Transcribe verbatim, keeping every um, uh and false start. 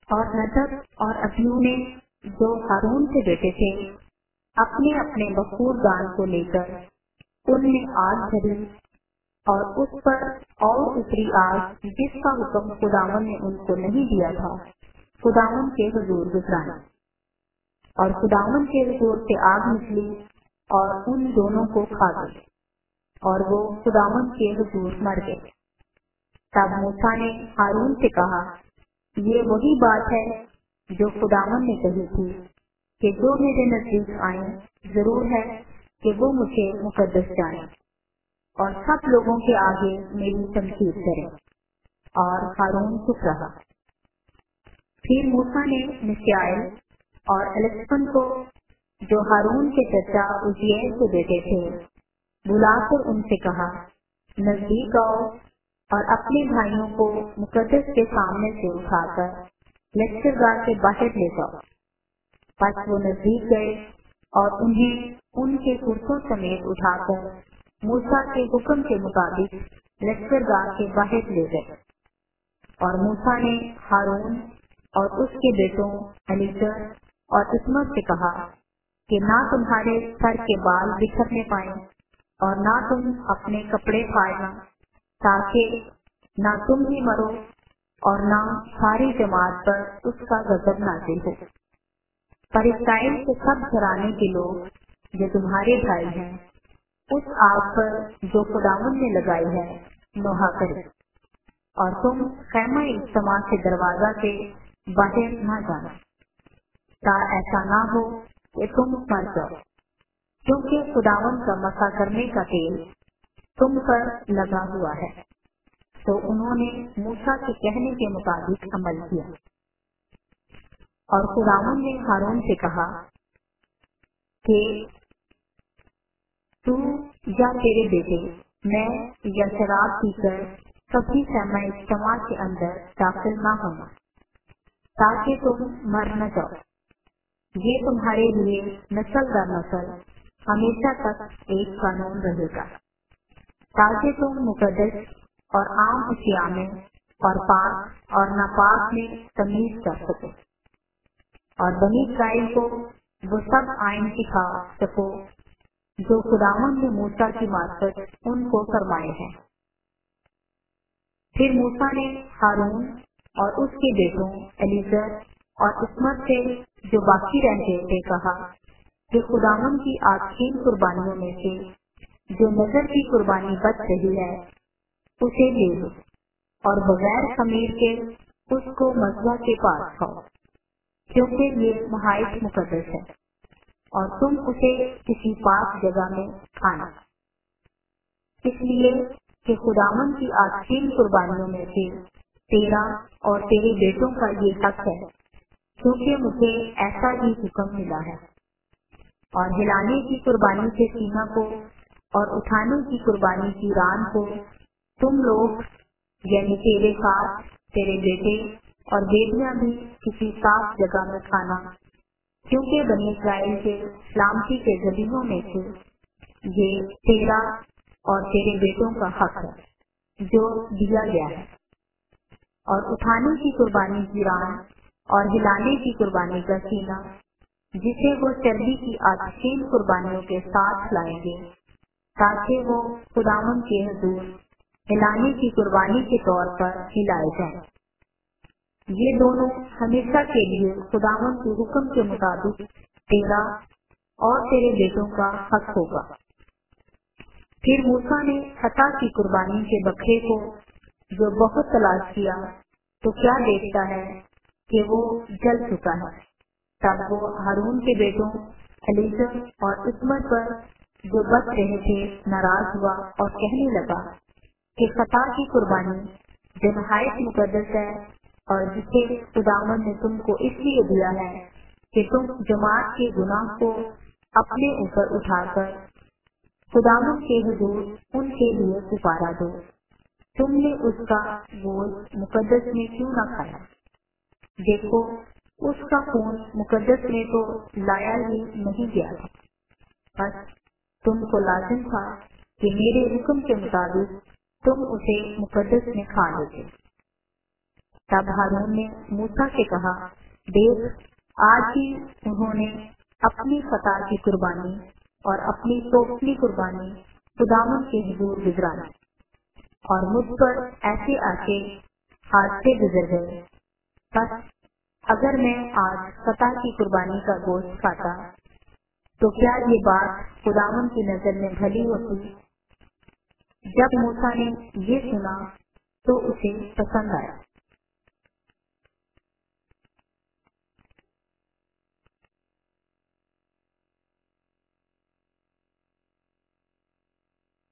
اور ندب اور ابیو نے جو ہارون کے بیٹے تھے اپنے اپنے بخور دان کو لے کر ان میں آگ بھری اور اس پر اور اتری آگ جس کا حکم خداوند نے ان کو نہیں دیا تھا خداوند کے حضور گزرانا، اور خداوند کے حضور سے آگ نکلی اور ان دونوں کو کھا گئی اور وہ خداوند کے حضور مر گئے۔ تب موسیٰ نے ہارون سے کہا، یہ وہی بات ہے جو خداوند نے کہی تھی کہ جو میرے نزدیک آئیں ضرور ہے کہ وہ مجھے مقدس جانیں اور سب لوگوں کے آگے میری تنقید کریں، اور ہارون چپ رہا۔ پھر موسیٰ نے مشائل اور الیعازر کو جو ہارون کے چچا عزیل کے بیٹے تھے بلا کر ان سے کہا، نزدیک آؤ اور اپنے بھائیوں کو مقدس کے سامنے سے اٹھا کر لشکرگاہ کے باہر لے جاؤ۔ پس وہ نزدیک گئے اور انہیں ان کے کرسوں سمیت اٹھا کر موسیٰ کے حکم کے مطابق لشکرگاہ کے باہر لے گئے۔ اور موسیٰ نے ہارون اور اس کے بیٹوں الیعازر اور عصمت سے کہا کہ نہ تمہارے سر کے بال بکھرنے پائیں اور نہ تم اپنے کپڑے پھاڑنا، تاکہ نہ تم ہی مرو اور نہ ساری جماعت پر اس کا غضب نازل ہو۔ پر اسرائیل کے سب گھرانے کے لوگ جو تمہارے بھائی ہیں اس آگ پر جو خداوند نے لگائی ہے نوحہ کرے، اور تم خیمہ اجتماع کے دروازہ سے باہر نہ جانا، تا ایسا نہ ہو کہ تم مر جاؤ، کیونکہ خداوند کا مسا کرنے کا تیل تم پر لگا ہوا ہے۔ تو انہوں نے موسیٰ کے کہنے کے مطابق عمل کیا۔ اور خداوند نے ہارون سے کہا کہ تو یا تیرے بیٹے میں یا شراب پی کر کبھی خیمہ اجتماع کے اندر داخل نہ ہونا، تاکہ تم مر نہ جاؤ۔ یہ تمہارے لیے نسل در نسل ہمیشہ تک ایک قانون رہے گا، تاکہ تم مقدس اور عام اشیاء میں اور پاک اور ناپاک میں تمیز کر سکو، اور بنی اسرائیل کو وہ سب آئین سکھا سکو جو خداوند نے موسیٰ کی مارفت ان کو فرمائے ہیں۔ پھر موسیٰ نے ہارون اور اس کے بیٹوں الیعازر اور عصمت سے جو باقی رہ گئے تھے کہا کہ خداوند کی آخری قربانیوں میں سے جو نظر کی قربانی بچ رہی ہے اسے لے لو، اور بغیر خمیر کے اس کو مذبح کے پاس کھاؤ، کیونکہ یہ نہایت مقدس ہے، اور تم اسے کسی پاک جگہ میں کھانا، اس لیے کہ خداوند کی آخری قربانیوں میں سے تیرا اور تیرے بیٹوں کا یہ حق ہے، کیونکہ مجھے ایسا ہی حکم ملا ہے۔ اور ہلانے کی قربانی کے سینہ کو اور اٹھانے کی قربانی کی ران کو تم لوگ یعنی تیرے ساتھ تیرے بیٹے اور بیٹیاں بھی کسی صاف جگہ میں کھانا، کیونکہ بنی اسرائیل کے سلامتی کے ذبیحوں میں سے یہ تیرا اور تیرے بیٹوں کا حق ہے جو دیا گیا ہے۔ اور اٹھانے کی قربانی کی ران اور ہلانے کی قربانی کا سینہ جسے وہ چربی کی آتشین قربانیوں کے ساتھ لائیں گے، تاکہ وہ خداوند کے حضور ہلانے کی قربانی کے طور پر ہلائے جائیں۔ یہ دونوں ہمیشہ کے لیے خداوند کے حکم کے مطابق تیرا اور تیرے بیٹوں کا حق ہوگا۔ پھر موسیٰ نے خطا کی قربانی کے بکرے کو جو بہت تلاش کیا تو کیا دیکھتا ہے کہ وہ جل چکا ہے۔ تب وہ ہارون کے بیٹوں الیعازر اور عصمت پر جو بچ رہے تھے ناراض ہوا اور کہنے لگا کہ خطا کی قربانی جو نہایت مقدس ہے اور جسے خداوند نے تم کو اس لیے دیا ہے کہ تم جماعت کے گناہ کو اپنے اوپر اٹھا کر خداوند کے حضور ان کے لیے سپارہ دو، تم نے اس کا گوشت مقدس میں کیوں نہ کھایا؟ دیکھو اس کا خون مقدس میں تو لایا ہی نہیں گیا تھا، بس تم کو لازم تھا کہ میرے حکم کے مطابق تم اسے مقدس میں کھا لیتے۔ तब हारून ने मूसा से कहा, देख, आज ही उन्होंने अपनी फतह की कुर्बानी और अपनी तोफली कुर्बानी खुदावन के हुजूर गुजराई और मुझ पर ऐसे आके हाथ से गुजर गए। बस अगर मैं आज फतह की कुर्बानी का गोश्त खाता तो क्या ये बात खुदावन की नजर में भली होती? जब मूसा ने ये सुना तो उसे पसंद आया।